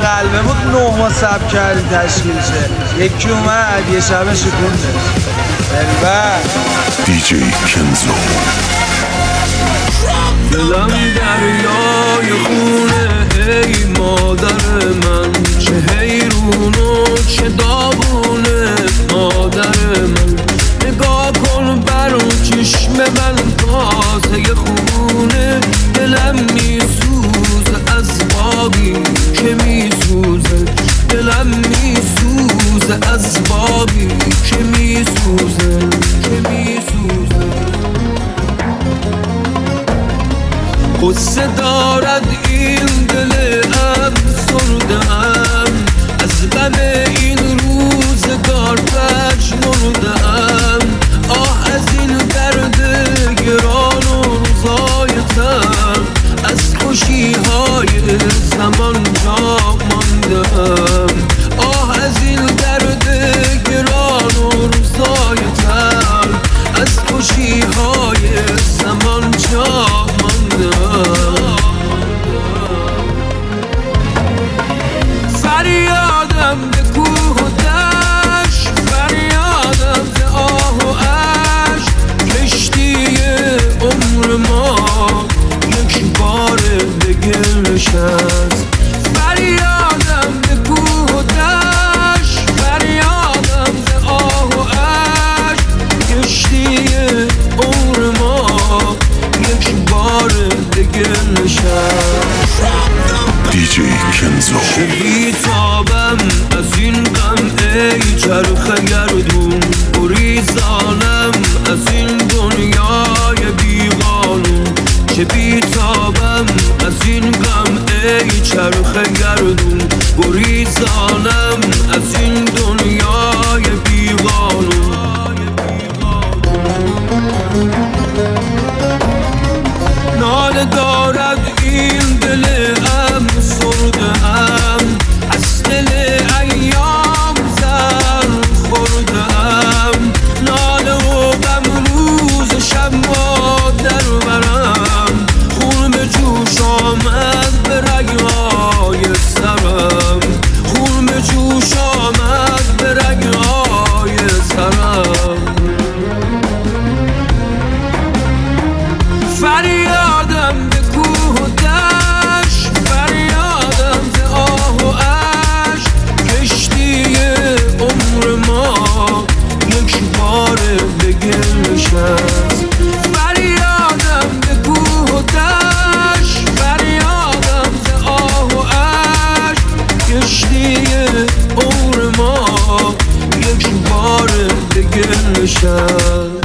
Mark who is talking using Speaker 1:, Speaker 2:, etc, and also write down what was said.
Speaker 1: قلبه بود 9 ما سب کردی تشکیل شه. یکی اومد یه شب شکوندش دلبر
Speaker 2: دیجی کنزو.
Speaker 3: دلم دریای خونه ای مادر من، چه حیرون و چه داغونه مادر من. نگاه کن بر اون چشم من تازه خونه، دلم میسوزه از بابی که میسوزه، دلم میسوزه از بابی که میسوزه، که میسوزه. قصه دارد این دلم سردم، از غم این روزگار پژمردم. آه از این درد گران و روزایتم، از خوشی‌های زمان جا ماندم. آه از این درد گران و روزایتم، از خوشی‌های زمان جا ماندم. فریادم به کوه و دشت، فریادم ز آه و اشک. کشتی عمر ما یک بار به گل نشست. فریادم به کوه و دشت، فریادم ز آه و اشک. کشتی عمر ما یک بار به گل نشست.
Speaker 2: دیجی کنزو.
Speaker 3: چه بیتابم از این غم ای چرخ گردون، گریزانم از این دنیای بیقانون. چه بیتابم از این غم ای چرخ گردون، گریزانم از این دنیای بیقانون. ناله دارد این دلم سردم، از دل ایام زر خوردم. ناله و غم روز شب ما در برم، خون به جوش آمد به رگهای سرم، خون به جوش آمد به رگهای سرم. فریادم به کوه و دشت، فریادم ز آه و اشک. کشتی عمر ما یک بار به گل نشست. فریادم به کوه و دشت، فریادم ز آه و اشک. کشتی عمر ما یک بار به گل نشست.